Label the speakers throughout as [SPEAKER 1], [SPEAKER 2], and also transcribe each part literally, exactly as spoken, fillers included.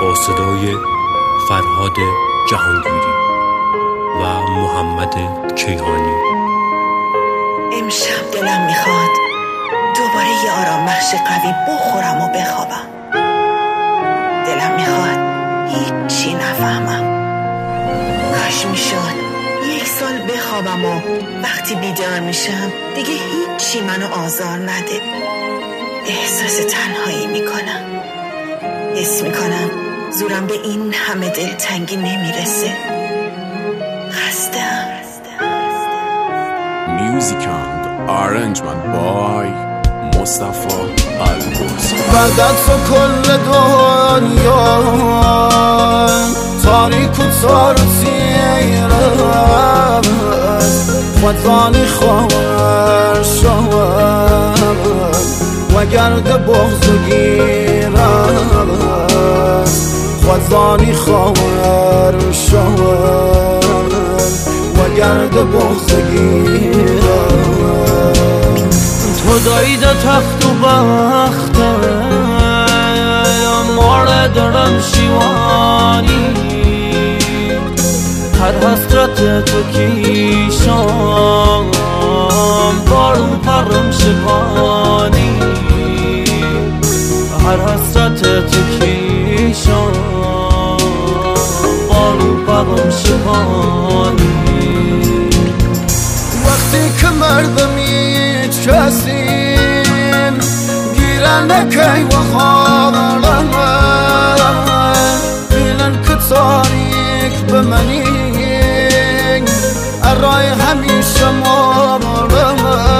[SPEAKER 1] با صدای فرهاد جهانگیری و محمد کیهانی.
[SPEAKER 2] امشب دلم میخواد دوباره یه آرام بخش قوی بخورم و بخوابم. دلم میخواد هیچی نفهمم. کاش میشد یک سال بخوابم و وقتی بیدار میشم دیگه هیچی منو آزار نده. احساس تنهایی میکنم. حس میکنم زورم به این همه دلتنگی نمیرسه. خستم.
[SPEAKER 3] Music and arrangement by مصطفی البرز.
[SPEAKER 4] بعدت تو کل دنیا تاریک و تار و تیره خودزانی خواهر شود و گرد بغض و گیرد خودزانی خواهر شود و گرد بغض و گیرد. تو دایده تخت و بخته ماره درم شیوانی هر حسرت تو کیشان بارو پرم شکانی هر حسرت تو کیشان بارو پرم شکانی. وقتی که مردمی کسیم گیرن نکی و خواهرم بیلن که تاریک به منی ارای همیشه مارم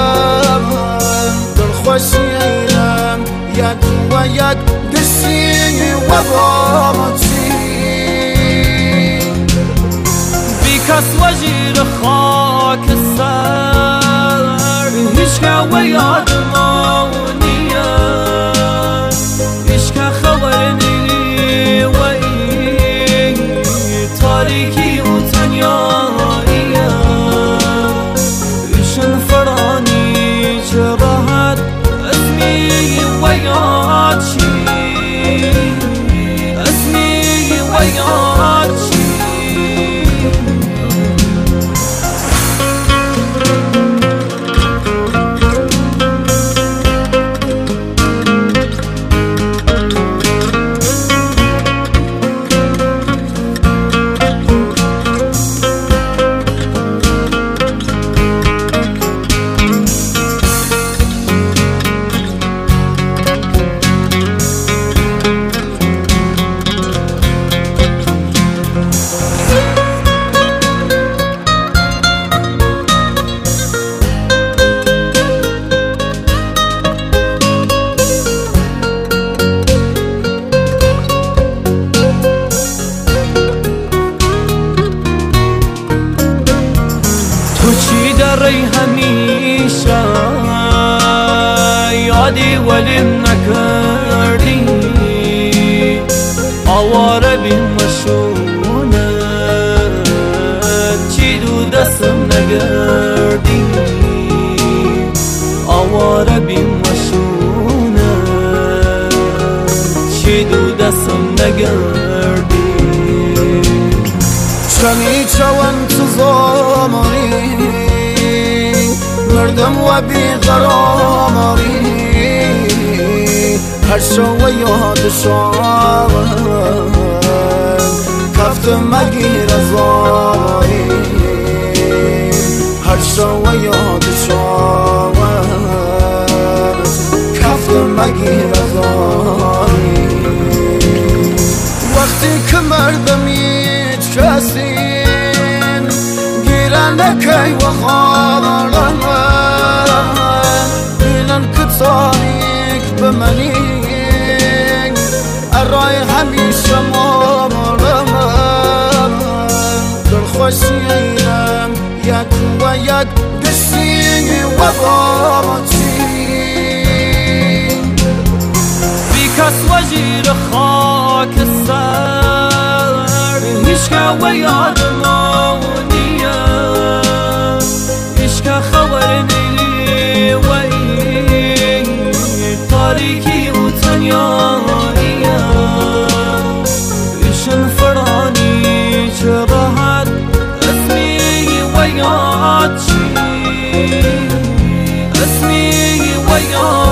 [SPEAKER 4] دل خوشی ایرم یک و یک دشی و باتی بی کس وزیر خاک سر هیچ که و یاد مانیه هیچ که خبر نیلی و ای تاریکی و تنیاییه ایشن فرانی چه راحت اسمی و یاد چی اسمی و یاد چی. ری همیشه یادی ولیم نکردی آواره بین مشونه چی دو دستم نگردی آواره بین مشونه چی دو دستم نگردی چنی چون تو زمانی مردم و بیقراری هر شو و یاد شاور کفت مگیر از آری هر شو و یاد شاور کفت مگیر از آری. وقتی که مردمی کسین گیرن نکی و خواهرم بیلن که تاریک به منی ارای همیشه مارم دل خوشی ایرم یک و یک دشی و باتی بی کس وزیر خاک سر هیچ که و یاد مانیه هیچ که خبر نیلی و ای تاریکی و تنیاییه
[SPEAKER 5] نیاد